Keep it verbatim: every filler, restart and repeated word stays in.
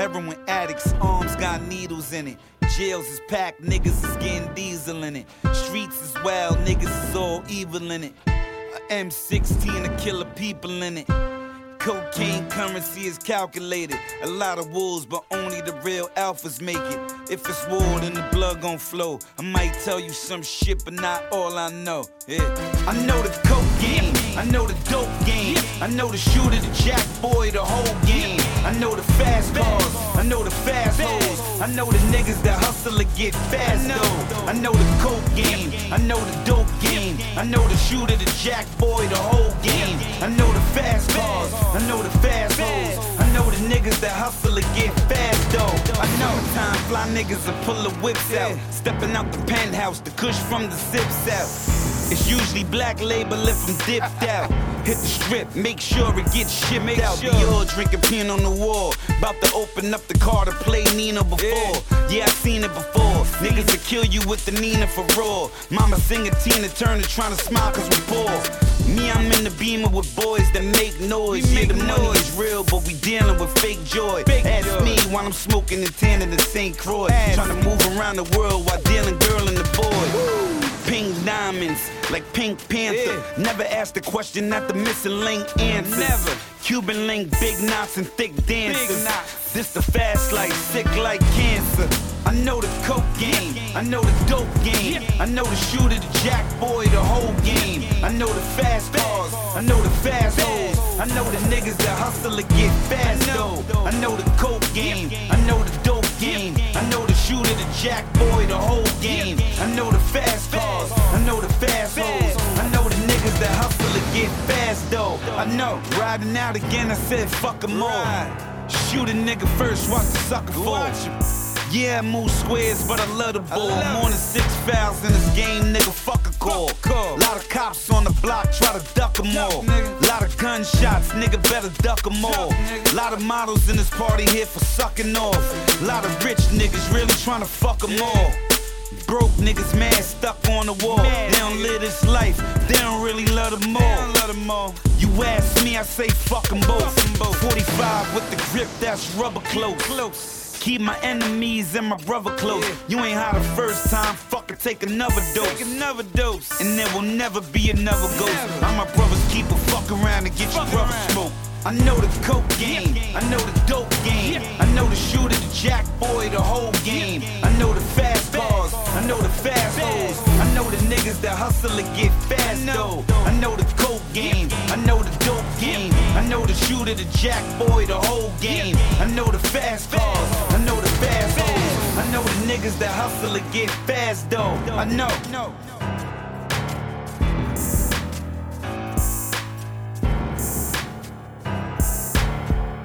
Heroin addicts, arms got needles in it. Jails is packed, niggas is getting diesel in it. Streets is wild, niggas is all evil in it. A M sixteen to kill people in it. Cocaine currency is calculated. A lot of wolves, but only the real alphas make it. If it's war, then the blood gon' flow. I might tell you some shit, but not all I know. Yeah. I know the coke game, I know the dope game, I know the shooter, the jack boy, the whole game. I know the fast cars, I know the fast hoes, I know the niggas that hustle to get fast though. I know the coke game, I know the dope game, I know the shooter, the jack boy, the whole game. I know the fast cars, I know the fast hoes, I know the niggas that hustle to get fast though. I know time fly niggas will pull the whips out, stepping out the penthouse, the kush from the zips out. It's usually black label if I'm dipped out. Hit the strip, make sure it gets shipped make out. Sure. Dior drinking pin on the wall, about to open up the car to play Nina before. Yeah, yeah I seen it before. Niggas will kill you with the Nina for raw. Mama singing Tina Turner trying to smile cause we poor. Me, I'm in the Beamer with boys that make noise. We yeah, make the noise. Money is real, but we dealing with fake joy. Fake Ask joy. Me while I'm smoking and tanning the Saint Croix. Trying to move around the world while dealing girl and the boy. Woo. Pink diamonds, like Pink Panther. Yeah. Never asked the question that the missing link answers. Never. Cuban link, big knots and thick dancers. This the fast life, sick like cancer. I know the coke game, I know the dope game, I know the shooter, the jack boy, the whole game. I know the fast cars, I know the fast hoes, I know the niggas that hustle to get fast though. I know the coke game, I know the dope game, I know the shooter, the jack boy, the whole game. I know the fast cars, I know the fast hoes, I know the niggas that hustle to get fast though. I know, riding out again, I said fuck 'em all. Shoot a nigga first, watch the sucker fall. Yeah, I move squares, but I love the ball. More than six fouls in this game, nigga, fuck a call. Lot of cops on the block, try to duck them all. Lot of gunshots, nigga, better duck them all. Lot of models in this party here for sucking off. Lot of rich niggas really trying to fuck them all. Broke niggas mad, stuck on the wall. They don't live this life, they don't really love them all. You ask me, I say fuck them both. forty-five with the grip, that's rubber close. Keep my enemies and my brother close. You ain't high the first time, fuck it, take another dose. Take another dose. And there will never be another ghost. I'm my brother's keeper, fuck around and get your brother smoke. I know the coke game, I know the dope game, I know the shooter, the jack boy, the whole game. I know the fast cars, I know the fast hoes, I know the niggas that hustle to get fast though. I know the coke game, I know the dope game, I know the shooter, the jack boy, the whole game. I know the fast cars, I know the fast hoes, I know the niggas that hustle to get fast though. I know.